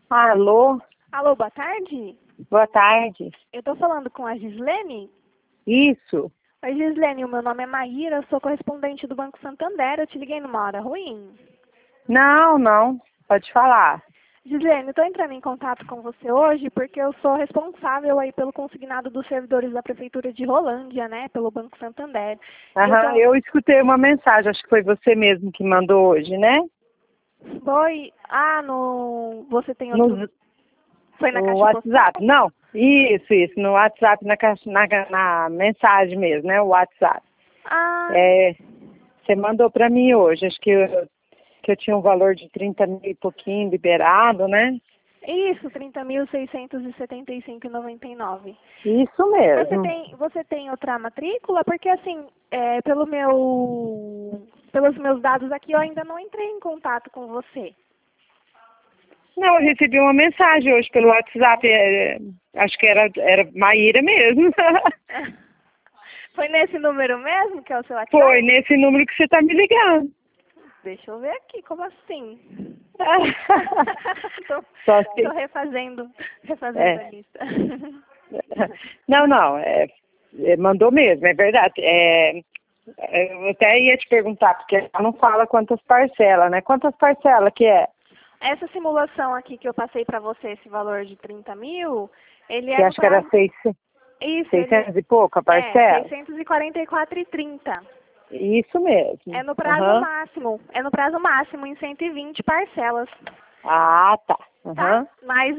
Alô? Alô, boa tarde. Boa tarde. Eu tô falando com a Gislene. Isso. Oi, Gislene, o meu nome é Maíra, eu sou correspondente do Banco Santander. Eu te liguei numa hora ruim. Não. Pode falar. Gislene, eu tô entrando em contato com você hoje porque eu sou responsável aí pelo consignado dos servidores da Prefeitura de Rolândia, né? Pelo Banco Santander. Aham, eu escutei uma mensagem, acho que foi você mesmo que mandou hoje, né? Foi... Você tem outro... No, Foi na no caixa WhatsApp. postal? Não, isso, no WhatsApp, na mensagem mesmo, né? O WhatsApp. Ah, Você mandou para mim hoje, acho que eu tinha um valor de 30 mil e pouquinho liberado, né? isso, 30.675,99. Isso mesmo. Você tem outra matrícula? Porque assim, pelos meus dados aqui, eu ainda não entrei em contato com você. Não, eu recebi uma mensagem hoje pelo WhatsApp, acho que era Maíra mesmo. Foi nesse número mesmo que é o seu WhatsApp? Foi nesse número que você está me ligando. Deixa eu ver aqui, como assim? Só se... Tô refazendo a lista. Não, mandou mesmo, é verdade. Eu até ia te perguntar, porque ela não fala quantas parcelas, né? Quantas parcelas que é? Essa simulação aqui que eu passei para você, esse valor de 30 mil, ele Que é no acho que era prazo... 600 e pouco a parcela? 644,30. Isso mesmo. É no prazo máximo. É no prazo máximo, em 120 parcelas. Ah, tá. Tá? Mas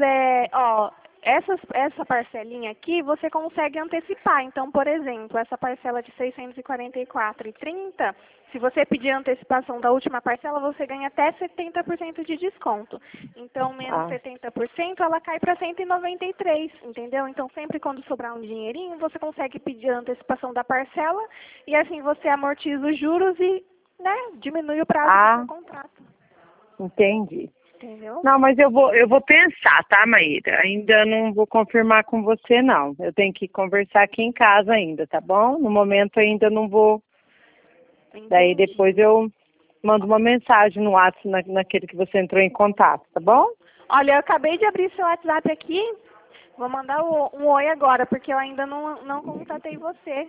essa parcelinha aqui você consegue antecipar. Então, por exemplo, essa parcela de 644,30, se você pedir a antecipação da última parcela, você ganha até 70% de desconto. Então, menos 70%, ela cai para 193, entendeu? Então, sempre quando sobrar um dinheirinho, você consegue pedir a antecipação da parcela e assim você amortiza os juros e, né, diminui o prazo do seu contrato. Entendi. Entendeu? Não, mas eu vou pensar, tá, Maíra? Ainda não vou confirmar com você, não. Eu tenho que conversar aqui em casa ainda, tá bom? No momento ainda não vou. Entendi. Daí depois eu mando uma mensagem no WhatsApp naquele que você entrou em contato, tá bom? Olha, eu acabei de abrir seu WhatsApp aqui. Vou mandar um oi agora, porque eu ainda não contatei você.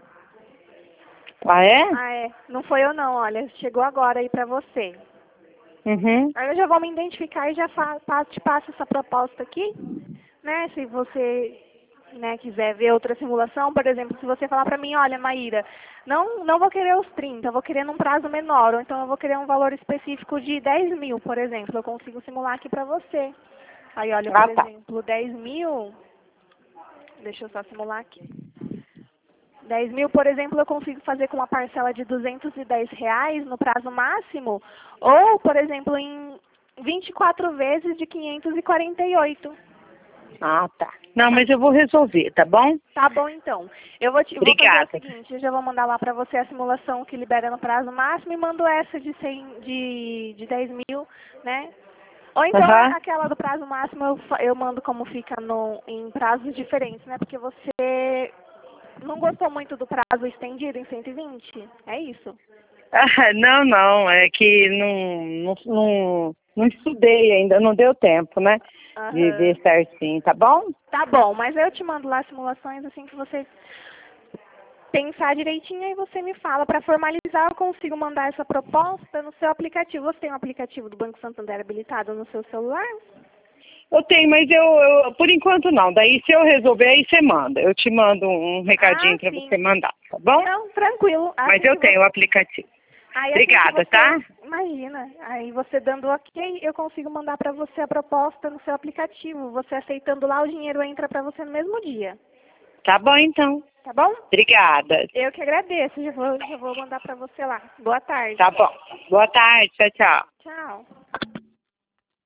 Ah, é? Ah, é. Não foi eu não, olha. Chegou agora aí pra você. Uhum. Aí eu já vou me identificar e já te passo essa proposta aqui, né? Se você, né, quiser ver outra simulação, por exemplo, se você falar pra mim, olha, Maíra, não vou querer os 30, eu vou querer num prazo menor, ou então eu vou querer um valor específico de 10 mil, por exemplo, eu consigo simular aqui pra você. Aí, olha, por exemplo, 10 mil, deixa eu só simular aqui. 10 mil, por exemplo, eu consigo fazer com uma parcela de R$ 210 no prazo máximo, ou, por exemplo, em 24 vezes de 548. Ah, tá. Não, mas eu vou resolver, tá bom? Tá bom, então. Eu vou fazer Obrigada. o seguinte, eu já vou mandar lá pra você a simulação que libera no prazo máximo e mando essa de 100, de 10 mil, né? Ou então aquela do prazo máximo eu mando como fica em prazos diferentes, né? Porque você não gostou muito do prazo estendido em 120? É isso? Não, é que não estudei ainda, não deu tempo, né? De ver certinho, tá bom? Tá bom, mas eu te mando lá as simulações assim que você pensar direitinho e você me fala. Para formalizar, eu consigo mandar essa proposta no seu aplicativo. Você tem um aplicativo do Banco Santander habilitado no seu celular? Eu tenho, mas eu por enquanto não. Daí se eu resolver, aí você manda. Eu te mando um recadinho para você mandar, tá bom? Não, tranquilo. Assim mas eu tenho o aplicativo. Aí, obrigada, tá? Imagina. Aí você dando ok, eu consigo mandar para você a proposta no seu aplicativo. Você aceitando lá, o dinheiro entra para você no mesmo dia. Tá bom, então. Tá bom? Obrigada. Eu que agradeço. Já vou mandar para você lá. Boa tarde. Tá bom. Boa tarde. Tchau, tchau. Tchau.